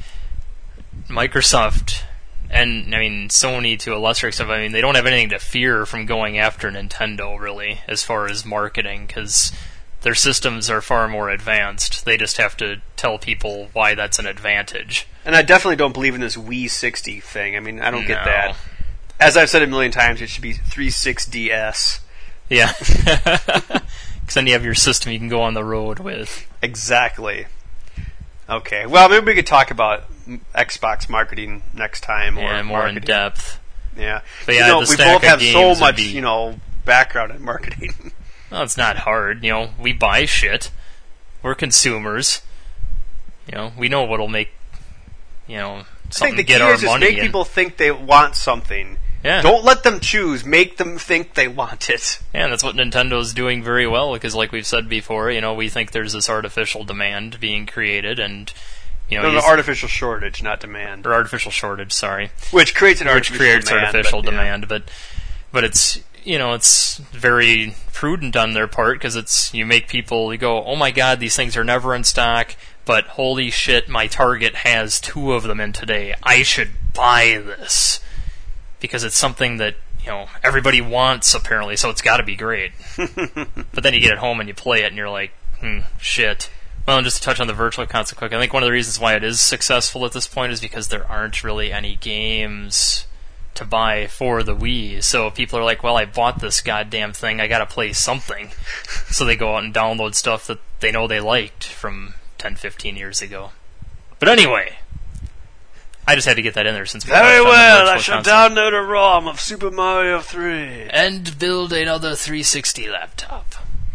Microsoft and Sony to a lesser extent. I mean, they don't have anything to fear from going after Nintendo, really, as far as marketing, because their systems are far more advanced. They just have to tell people why that's an advantage. And I definitely don't believe in this Wii 60 thing. I mean, I don't get that. As I've said a million times, it should be 36DS. Yeah. Because then you have your system you can go on the road with. Exactly. Okay. Well, maybe we could talk about Xbox marketing next time. Or more in depth. Yeah. But yeah, we both have so much, background in marketing. Well, it's not hard. We buy shit. We're consumers. We know what'll make, something get our money. I think the key is just make people think they want something. Yeah. Don't let them choose. Make them think they want it. Yeah, and that's what Nintendo's doing very well, because like we've said before, we think there's this artificial demand being created, and artificial shortage, not demand. Or artificial shortage, sorry. Which creates artificial demand, but it's it's very prudent on their part, because you make people go, oh my god, these things are never in stock, but holy shit, my Target has 2 of them in today. I should buy this because it's something that everybody wants apparently, so it's got to be great. But then you get it home and you play it, and you're like, shit. Well, and just to touch on the Virtual Console quick, I think one of the reasons why it is successful at this point is because there aren't really any games to buy for the Wii. So people are like, well, I bought this goddamn thing, I gotta play something. So they go out and download stuff that they know they liked from 10, 15 years ago. But anyway, I just had to get that in there since we touched Very on the well, I Virtual shall Console. download a ROM of Super Mario 3. And build another 360 laptop.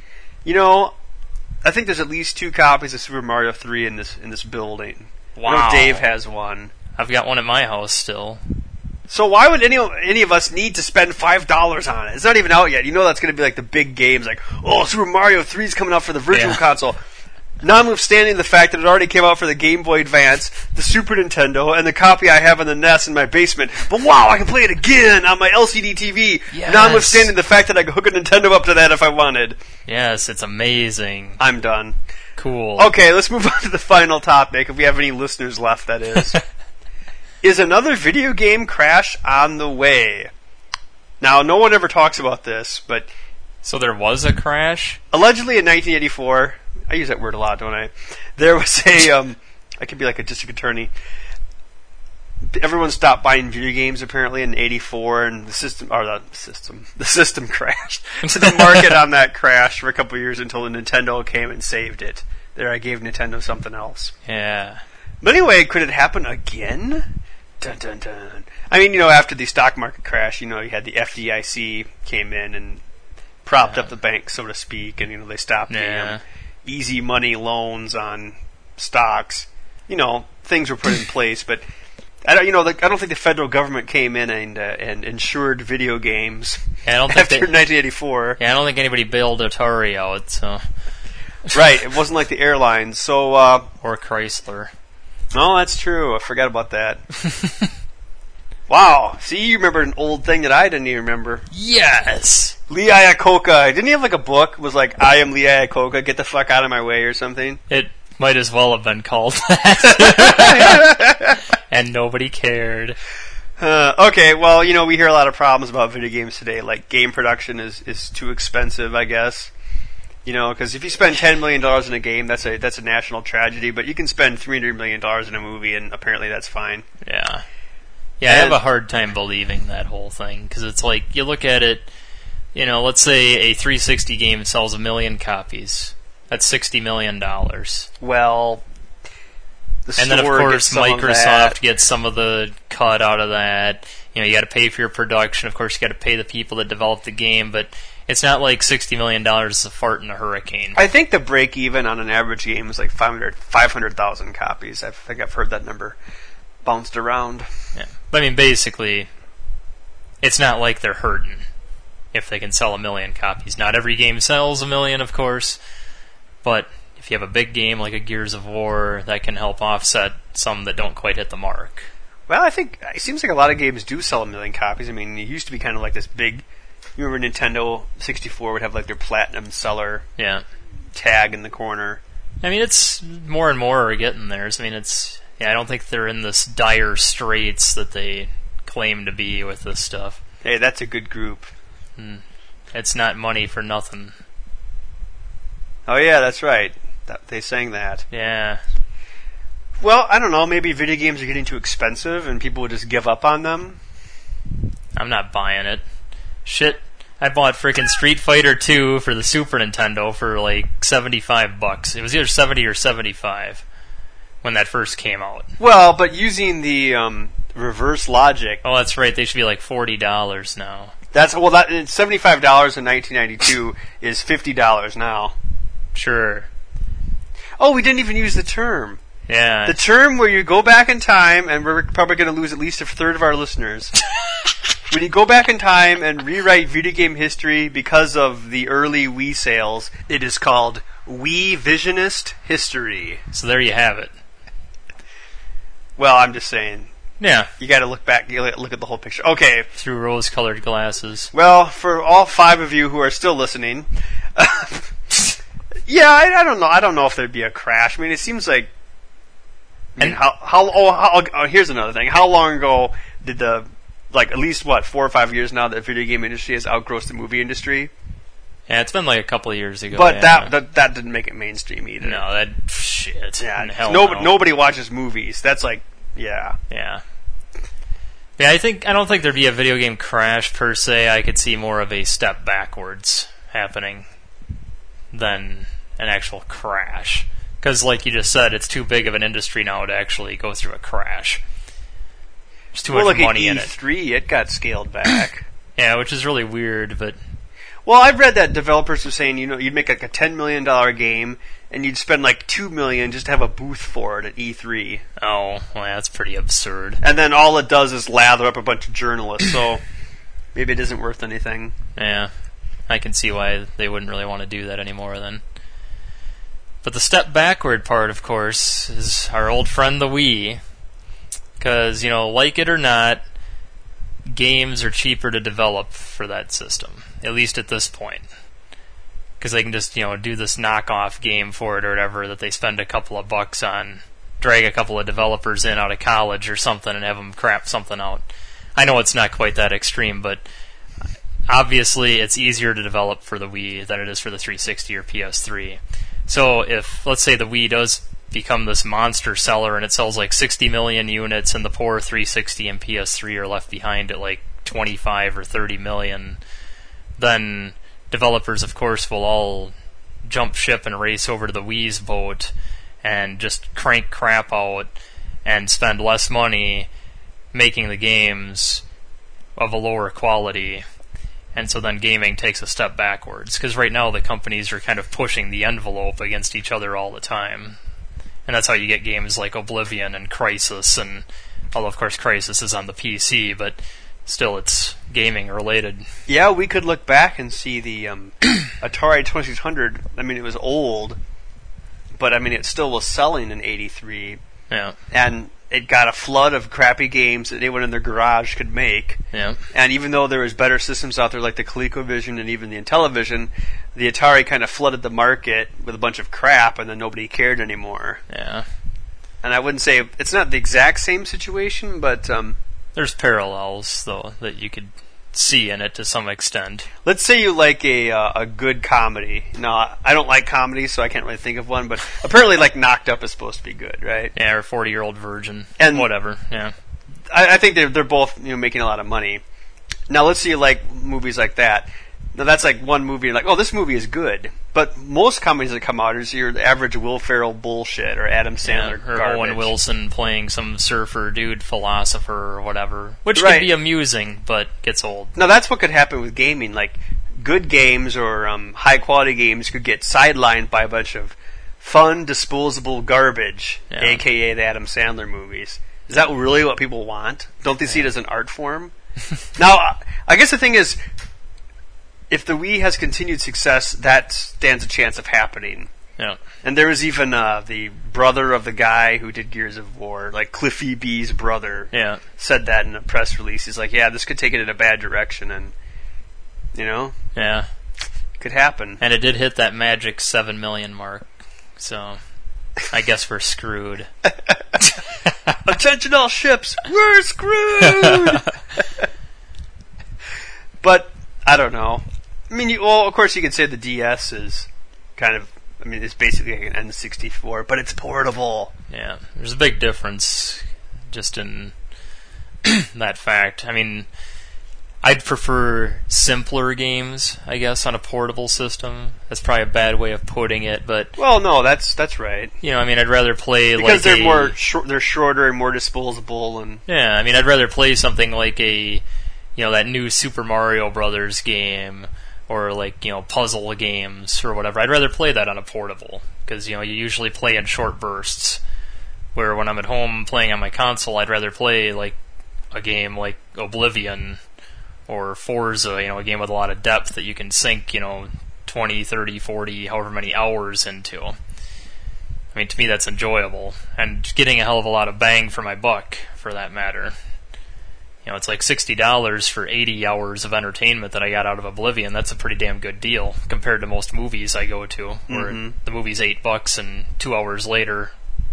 I think there's at least 2 copies of Super Mario 3 in this building. Wow. I know Dave has one. I've got one at my house still. So why would any of us need to spend $5 on it? It's not even out yet. That's going to be like the big games, like, Super Mario 3 is coming out for the Virtual Console. Notwithstanding the fact that it already came out for the Game Boy Advance, the Super Nintendo, and the copy I have on the NES in my basement. But wow, I can play it again on my LCD TV. Yes. Notwithstanding the fact that I could hook a Nintendo up to that if I wanted. Yes, it's amazing. I'm done. Cool. Okay, let's move on to the final topic, if we have any listeners left, that is. Is another video game crash on the way? Now, no one ever talks about this, but So there was a crash? allegedly in 1984, I use that word a lot, don't I? There was I could be like a district attorney. Everyone stopped buying video games apparently in '84, and the system crashed. So the market on that crashed for a couple of years until the Nintendo came and saved it. There, I gave Nintendo something else. Yeah. But anyway, could it happen again? Dun dun dun. I mean, after the stock market crash, you had the FDIC came in and propped up the bank, so to speak, and they stopped the easy money loans on stocks. Things were put in place, but I don't think the federal government came in and insured video games after 1984. Yeah, I don't think anybody bailed Atari out, so. Right, it wasn't like the airlines, so or Chrysler. No, that's true. I forgot about that. Wow. See, you remember an old thing that I didn't even remember. Yes! Lee Iacocca. Didn't he have like a book? It was like, I am Lee Iacocca, get the fuck out of my way or something? It might as well have been called that. And nobody cared. Okay, well, we hear a lot of problems about video games today. Like, game production is too expensive, I guess. Because if you spend $10 million in a game, that's a national tragedy. But you can spend $300 million in a movie, and apparently that's fine. Yeah. Yeah, I have a hard time believing that whole thing. Because it's like, you look at it, let's say a 360 game sells 1 million copies. That's $60 million. Well, and then, of course, Microsoft gets some of the cut out of that. You got to pay for your production. Of course, you got to pay the people that developed the game. But it's not like $60 million is a fart in a hurricane. I think the break even on an average game is like 500,000 copies. I think I've heard that number bounced around. Yeah. But I mean, basically, it's not like they're hurting if they can sell 1 million copies. Not every game sells 1 million, of course, but if you have a big game like a Gears of War, that can help offset some that don't quite hit the mark. Well, I think it seems like a lot of games do sell 1 million copies. I mean, it used to be kind of like this big. You remember Nintendo 64 would have like their platinum seller tag in the corner. I mean, it's more and more are getting theirs. I mean, I don't think they're in this dire straits that they claim to be with this stuff. Hey, that's a good group. It's not money for nothing. Oh yeah, that's right. They sang that. Yeah. Well, I don't know. Maybe video games are getting too expensive and people would just give up on them. I'm not buying it. Shit. I bought frickin' Street Fighter 2 for the Super Nintendo for like $75. It was either 70 or 75 when that first came out. Well, but using the reverse logic. Oh, that's right. They should be like $40 now. That $75 in 1992 is $50 now. Sure. Oh, we didn't even use the term. Yeah. The term where you go back in time, and we're probably going to lose at least a third of our listeners. When you go back in time and rewrite video game history because of the early Wii sales, it is called Wii Visionist history. So there you have it. Well, I'm just saying. Yeah. You got to look back, you look at the whole picture. Okay. Through rose-colored glasses. Well, for all 5 of you who are still listening, yeah, I don't know. I don't know if there'd be a crash. I mean, it seems like I mean, here's another thing. How long ago did at least 4 or 5 years now that the video game industry has outgrossed the movie industry? Yeah, it's been like a couple of years ago. But that didn't make it mainstream either. No, shit. Yeah, hell nobody watches movies. That's like, yeah. Yeah. Yeah, I don't think there'd be a video game crash per se. I could see more of a step backwards happening than an actual crash. Because, like you just said, it's too big of an industry now to actually go through a crash. There's too much money in it. E3, it got scaled back. Yeah, which is really weird, but... Well, I've read that developers were saying, you'd make like a $10 million game, and you'd spend like $2 million just to have a booth for it at E3. Oh, well, that's pretty absurd. And then all it does is lather up a bunch of journalists, so maybe it isn't worth anything. Yeah, I can see why they wouldn't really want to do that anymore then. But the step backward part, of course, is our old friend the Wii. Because, like it or not, games are cheaper to develop for that system, at least at this point. Because they can just, do this knockoff game for it or whatever that they spend a couple of bucks on, drag a couple of developers in out of college or something and have them crap something out. I know it's not quite that extreme, but obviously it's easier to develop for the Wii than it is for the 360 or PS3. So if, let's say, the Wii does become this monster seller and it sells like 60 million units and the poor 360 and PS3 are left behind at like 25 or 30 million, then developers, of course, will all jump ship and race over to the Wii's boat and just crank crap out and spend less money making the games of a lower quality. And so then gaming takes a step backwards. Because right now the companies are kind of pushing the envelope against each other all the time. And that's how you get games like Oblivion and Crysis. And although, of course, Crysis is on the PC, but still it's gaming related. Yeah, we could look back and see the Atari 2600. I mean, it was old, but I mean, it still was selling in '83. Yeah. And it got a flood of crappy games that anyone in their garage could make. Yeah. And even though there was better systems out there like the ColecoVision and even the Intellivision, the Atari kind of flooded the market with a bunch of crap, and then nobody cared anymore. Yeah. And I wouldn't say it's not the exact same situation, but there's parallels though that you could see in it to some extent. Let's say you like a good comedy. No, I don't like comedy, so I can't really think of one. But apparently, like Knocked Up is supposed to be good, right? Yeah, or 40-Year-Old Virgin, and whatever. Yeah, I think they're both making a lot of money. Now let's say you like movies like that. Now that's like one movie, like, oh, this movie is good. But most comedies that come out is your average Will Ferrell bullshit or Adam Sandler or garbage. Owen Wilson playing some surfer dude philosopher or whatever, which Right. could be amusing, but gets old. Now that's what could happen with gaming. Like good games or high quality games could get sidelined by a bunch of fun, disposable garbage, Yeah. aka the Adam Sandler movies. Is that really what people want? Don't they see it as an art form? Now, I guess the thing is, if the Wii has continued success, that stands a chance of happening. Yeah. And there was even the brother of the guy who did Gears of War, like Cliffy B's brother, Yeah. said that in a press release. He's like, yeah, this could take it in a bad direction, and, Yeah. it could happen. And it did hit that magic 7 million mark, so I guess we're screwed. Attention all ships, we're screwed! But, I don't know. I mean, of course you could say the DS is kind of, it's basically like an N64, but it's portable. Yeah, there's a big difference just in that fact. I mean, I'd prefer simpler games, I guess, on a portable system. That's probably a bad way of putting it, but Well, no, that's right. I'd rather play Because they're they're shorter and more disposable, and Yeah, I'd rather play something like that new Super Mario Brothers game, or puzzle games or whatever. I'd rather play that on a portable, because you usually play in short bursts. Where when I'm at home playing on my console, I'd rather play like a game like Oblivion or Forza, a game with a lot of depth that you can sink 20, 30, 40, however many hours into. To me that's enjoyable, and getting a hell of a lot of bang for my buck, for that matter. It's like $60 for 80 hours of entertainment that I got out of Oblivion. That's a pretty damn good deal compared to most movies I go to, where the movie's $8 and 2 hours later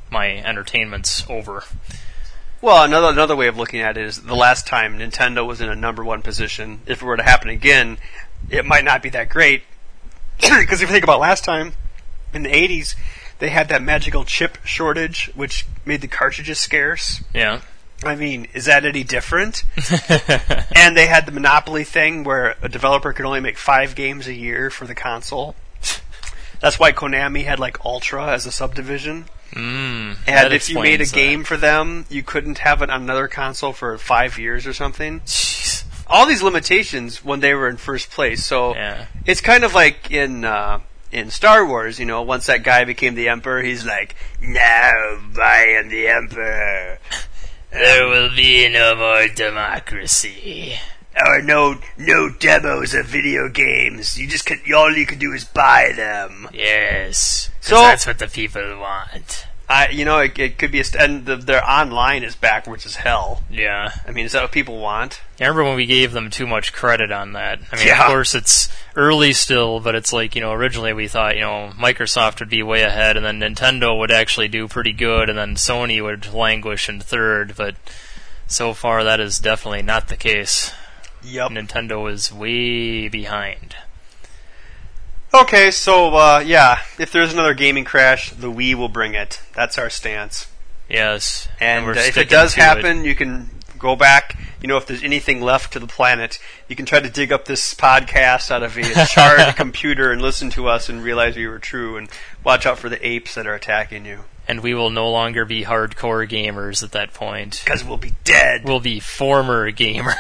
my entertainment's over. Well, another way of looking at it is the last time Nintendo was in a number one position, if it were to happen again, it might not be that great. Because if you think about last time, in the 80s, they had that magical chip shortage, which made the cartridges scarce. Yeah. I mean, is that any different? And they had the Monopoly thing where a developer could only make 5 games a year for the console. That's why Konami had like Ultra as a subdivision. And if you made a game for them, you couldn't have it on another console for 5 years or something. Jeez. All these limitations when they were in first place. So it's kind of like in Star Wars, once that guy became the Emperor, he's like, "Now I am the Emperor. There will be no more democracy. Or no demos of video games. All you can do is buy them." Yes. So that's what the people want. It could be, and their online is backwards as hell. Yeah. I mean, is that what people want? I remember when we gave them too much credit on that. I mean, Yeah. Of course, it's early still, but it's like, originally we thought, Microsoft would be way ahead, and then Nintendo would actually do pretty good, and then Sony would languish in third, but so far that is definitely not the case. Yep. Nintendo is way behind. Okay, so, if there's another gaming crash, the Wii will bring it. That's our stance. Yes. And we're if it sticking does to happen, you can go back, if there's anything left to the planet, you can try to dig up this podcast out of a charred computer and listen to us and realize we were true, and watch out for the apes that are attacking you. And we will no longer be hardcore gamers at that point. Because we'll be dead. We'll be former gamers.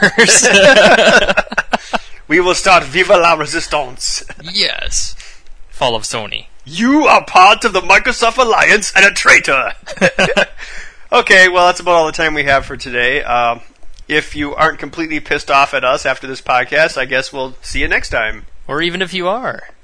We will start Viva la Resistance. Yes. Fall of Sony. You are part of the Microsoft Alliance and a traitor. Okay, well, that's about all the time we have for today. If you aren't completely pissed off at us after this podcast, I guess we'll see you next time. Or even if you are.